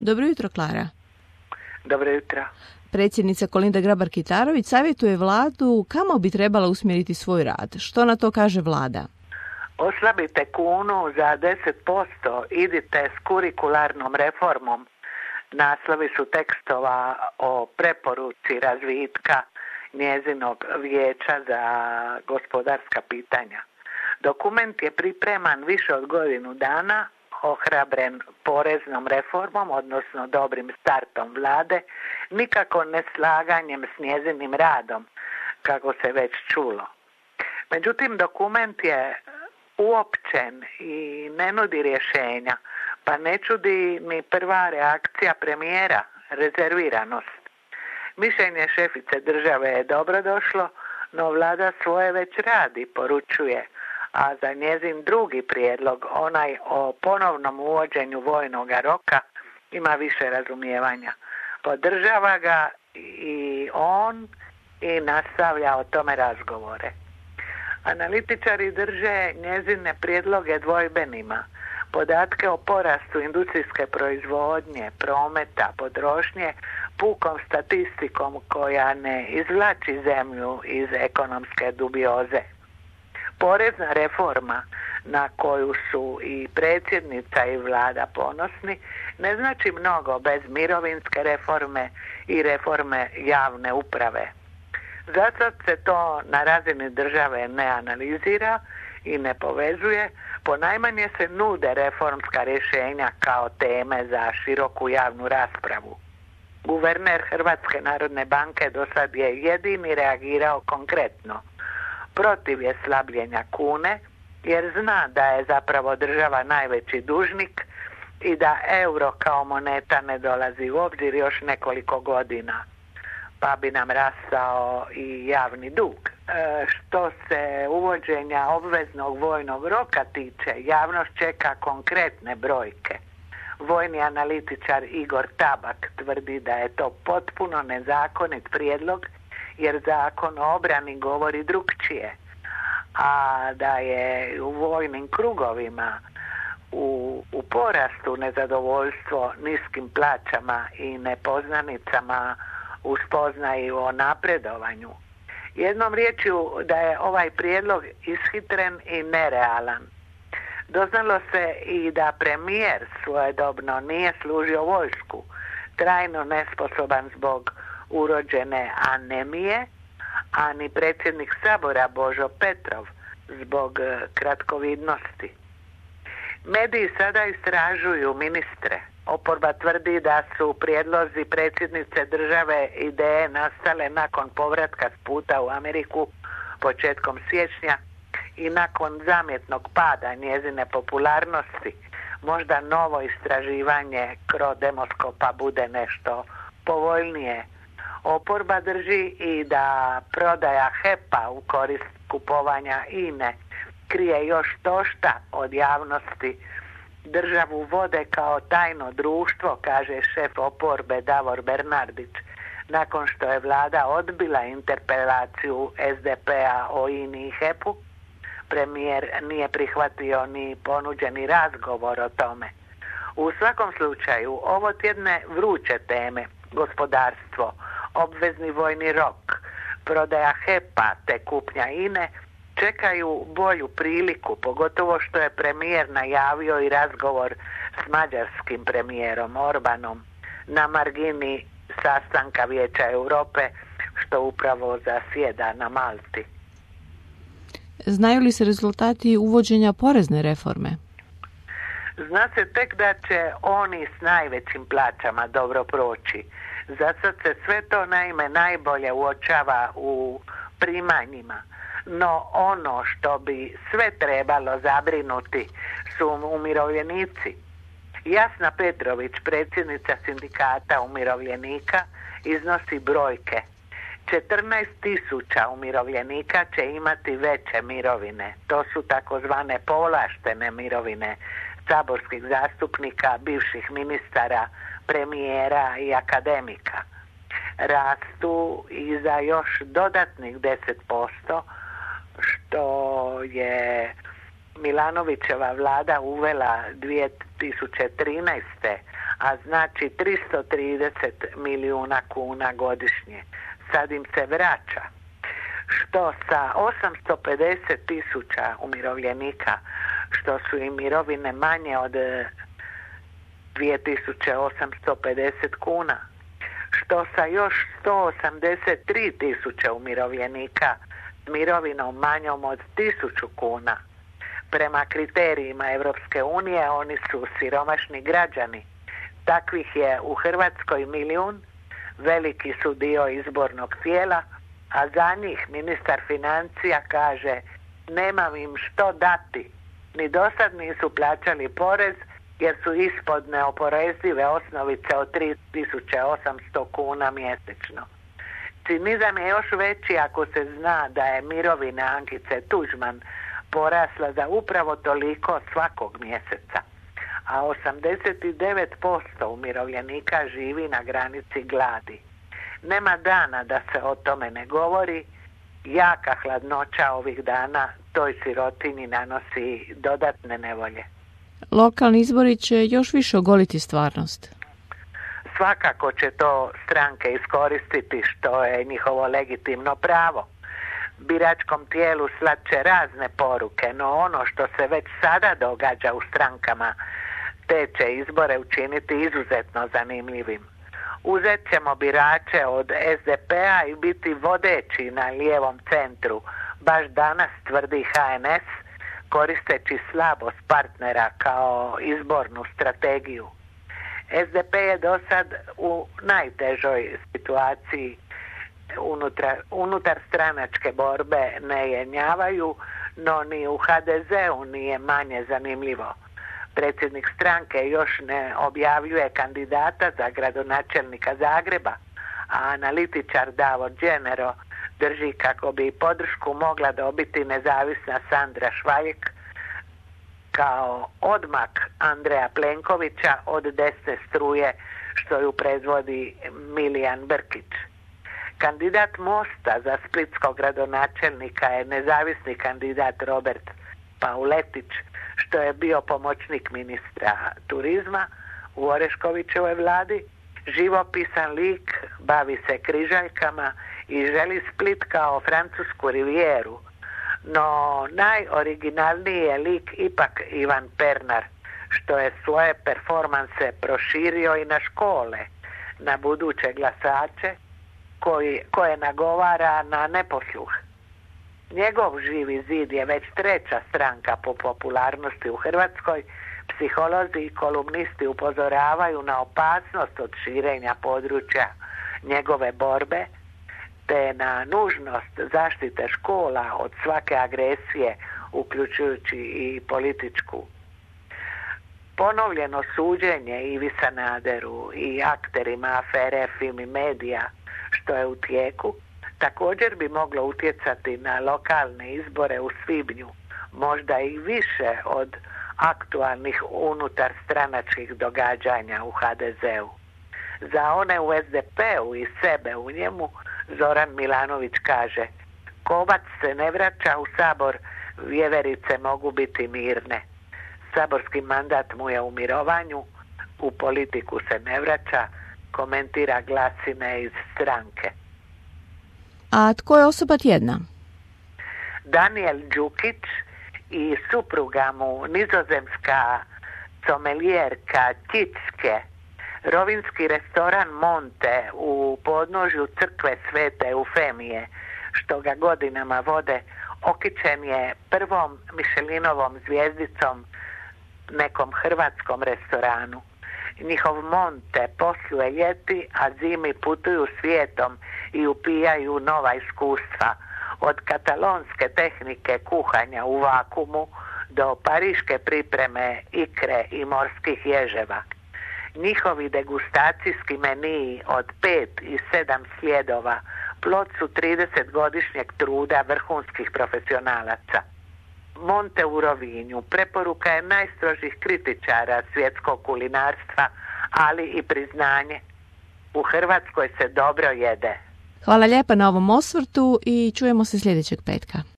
Dobro jutro, Klara. Dobro jutro. Predsjednica Kolinda Grabar-Kitarović savjetuje vladu kamo bi trebala usmjeriti svoj rad. Što na to kaže vlada? Oslabite kunu za 10%, idite s kurikularnom reformom. Naslovi su tekstova o preporuci razvitka njezinog vijeća za gospodarska pitanja. Dokument je pripreman više od godinu dana, ohrabren poreznom reformom, odnosno dobrim startom vlade, nikako neslaganjem s njezinim radom, kako se već čulo. Međutim, dokument je uopćen i ne nudi rješenja, pa ne čudi ni prva reakcija premijera, rezerviranost. Mišljenje šefice države je dobrodošlo, no vlada svoje već radi, poručuje, a za njezin drugi prijedlog, onaj o ponovnom uvođenju vojnog roka, ima više razumijevanja. Podržava ga i on i nastavlja o tome razgovore. Analitičari drže njezine prijedloge dvojbenima. Podatke o porastu industrijske proizvodnje, prometa, potrošnje pukom statistikom koja ne izvlači zemlju iz ekonomske dubioze. Porezna reforma na koju su i predsjednica i vlada ponosni ne znači mnogo bez mirovinske reforme i reforme javne uprave. Zasad se to na razini države ne analizira i ne povezuje, ponajmanje se nude reformska rješenja kao teme za široku javnu raspravu. Guverner Hrvatske narodne banke do sad je jedini reagirao konkretno. Protiv je slabljenja kune, jer zna da je zapravo država najveći dužnik i da euro kao moneta ne dolazi u obzir još nekoliko godina, pa bi nam rastao i javni dug. Što se uvođenja obveznog vojnog roka tiče, javnost čeka konkretne brojke. Vojni analitičar Igor Tabak tvrdi da je to potpuno nezakonit prijedlog, jer zakon o obrani govori drukčije, a da je u vojnim krugovima u porastu nezadovoljstvo niskim plaćama i nepoznanicama u spoznaju o napredovanju. Jednom riječju da je ovaj prijedlog ishitren i nerealan. Doznalo se i da premijer svojedobno nije služio vojsku, trajno nesposoban zbog urođene anemije, a ni predsjednik Sabora Božo Petrov zbog kratkovidnosti. Mediji sada istražuju ministre. Oporba tvrdi da su prijedlozi predsjednice države ideje nastale nakon povratka s puta u Ameriku početkom siječnja i nakon zamjetnog pada njezine popularnosti. Možda novo istraživanje Krodemoskopa bude nešto povoljnije. Oporba drži i da prodaja HEP-a u korist kupovanja INE krije još štošta od javnosti. Državu vode kao tajno društvo, kaže šef oporbe Davor Bernardić, nakon što je vlada odbila interpelaciju SDP-a o INI i HEP-u. Premijer nije prihvatio ni ponuđeni razgovor o tome. U svakom slučaju, ovo tjedne vruće teme, gospodarstvo, obvezni vojni rok, prodaja HEP-a te kupnja INE, čekaju bolju priliku, pogotovo što je premijer najavio i razgovor s mađarskim premijerom Orbanom na margini sastanka Vijeća Europe, što upravo zasjeda na Malti. Znaju li se rezultati uvođenja porezne reforme? Zna se tek da će oni s najvećim plaćama dobro proći. Zasad se sve to naime najbolje uočava u primanjima. No ono što bi sve trebalo zabrinuti su umirovljenici. Jasna Petrović, predsjednica sindikata umirovljenika, iznosi brojke. 14.000 umirovljenika će imati veće mirovine. To su takozvane povlaštene mirovine saborskih zastupnika, bivših ministara, premijera i akademika. Rastu i za još dodatnih 10%, što je Milanovićeva vlada uvela 2013. a znači 330 milijuna kuna godišnje. Sad im se vraća. Što sa 850 tisuća umirovljenika, što su im mirovine manje od 2850 kuna, što sa još 183 tisuće umirovljenika s mirovinom manjom od 1000 kuna. Prema kriterijima Europske unije oni su siromašni građani. Takvih je u Hrvatskoj 1 milijun, veliki su dio izbornog tijela, a za njih ministar financija kaže nemam im što dati. Ni dosad nisu plaćali porez jer su ispod neoporezive osnovice od 3800 kuna mjesečno. Cinizam je još veći ako se zna da je mirovina Ankice Tuđman porasla za upravo toliko svakog mjeseca, a 89% umirovljenika živi na granici gladi. Nema dana da se o tome ne govori. Jaka hladnoća ovih dana toj sirotinji nanosi dodatne nevolje. Lokalni izbori će još više ogoliti stvarnost. Svakako će to stranke iskoristiti, što je njihovo legitimno pravo. Biračkom tijelu slat će razne poruke, no ono što se već sada događa u strankama, te će izbore učiniti izuzetno zanimljivim. Uzet ćemo birače od SDP-a i biti vodeći na lijevom centru, baš danas tvrdi HNS, koristeći slabost partnera kao izbornu strategiju. SDP je do sad u najtežoj situaciji. Unutar stranačke borbe ne jenjavaju, no ni u HDZ-u nije manje zanimljivo. Predsjednik stranke još ne objavljuje kandidata za gradonačelnika Zagreba, a analitičar Davor Đenero drži kako bi podršku mogla dobiti nezavisna Sandra Švaljek kao odmak Andreja Plenkovića od desne struje što ju predvodi Milijan Brkić. Kandidat Mosta za splitskog gradonačelnika je nezavisni kandidat Robert Pauletić, što je bio pomoćnik ministra turizma u Oreškovićevoj vladi. Živopisan lik, bavi se križaljkama i želi Split kao francusku rivijeru. No najoriginalniji je lik ipak Ivan Pernar, što je svoje performanse proširio i na škole, na buduće glasače koje nagovara na neposluh. Njegov Živi zid je već 3. stranka po popularnosti u Hrvatskoj. Psiholozi i kolumnisti upozoravaju na opasnost od širenja područja njegove borbe, te na nužnost zaštite škola od svake agresije, uključujući i političku. Ponovljeno suđenje Ivi Sanaderu i akterima afere Fimi Medija, što je u tijeku, također bi moglo utjecati na lokalne izbore u svibnju, možda i više od aktualnih unutar stranačkih događanja u HDZ-u. Za one u SDP-u i sebe u njemu, Zoran Milanović kaže: kovac se ne vraća u Sabor, vjeverice mogu biti mirne. Saborski mandat mu je u mirovanju, u politiku se ne vraća, komentira Glasine iz stranke. A tko je osoba tjedna? Daniel Đukić i supruga mu nizozemska somelijerka Kicke. Rovinski restoran Monte u podnožju crkve Svete Eufemije, što ga godinama vode, okićen je prvom Michelinovom zvijezdicom nekom hrvatskom restoranu. Njihov Monte posluje ljeti, a zimi putuju svijetom i upijaju nova iskustva, od katalonske tehnike kuhanja u vakumu do pariške pripreme ikre i morskih ježeva. Njihovi degustacijski meniji od 5 i 7 sljedova plod su 30-godišnjeg truda vrhunskih profesionalaca. Monte u Rovinju preporuka je najstrožih kritičara svjetskog kulinarstva, ali i priznanje. U Hrvatskoj se dobro jede. Hvala lijepa na ovom osvrtu i čujemo se sljedećeg petka.